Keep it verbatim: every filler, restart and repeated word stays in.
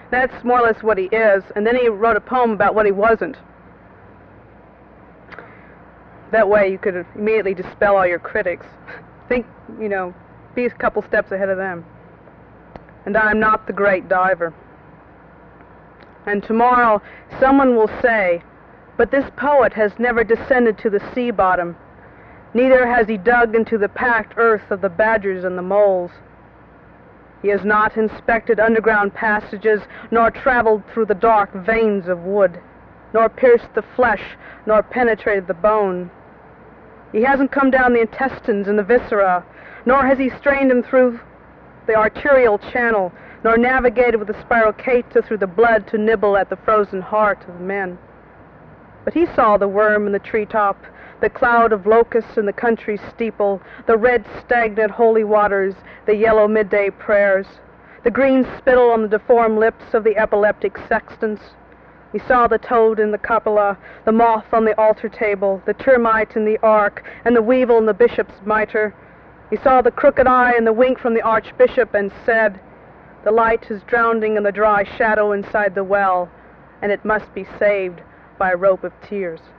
That's more or less what he is, and then he wrote a poem about what he wasn't. That way you could immediately dispel all your critics. Think, you know, be a couple steps ahead of them. And I'm not the great diver. And tomorrow someone will say, but this poet has never descended to the sea bottom, neither has he dug into the packed earth of the badgers and the moles. He has not inspected underground passages, nor traveled through the dark veins of wood, nor pierced the flesh, nor penetrated the bone. He hasn't come down the intestines and the viscera, nor has he strained them through the arterial channel, nor navigated with the spirocata through the blood to nibble at the frozen heart of men. But he saw the worm in the treetop, the cloud of locusts in the country steeple, the red stagnant holy waters, the yellow midday prayers, the green spittle on the deformed lips of the epileptic sextants. He saw the toad in the cupola, the moth on the altar table, the termite in the ark, and the weevil in the bishop's mitre. He saw the crooked eye and the wink from the archbishop, and said, the light is drowning in the dry shadow inside the well, and it must be saved by a rope of tears.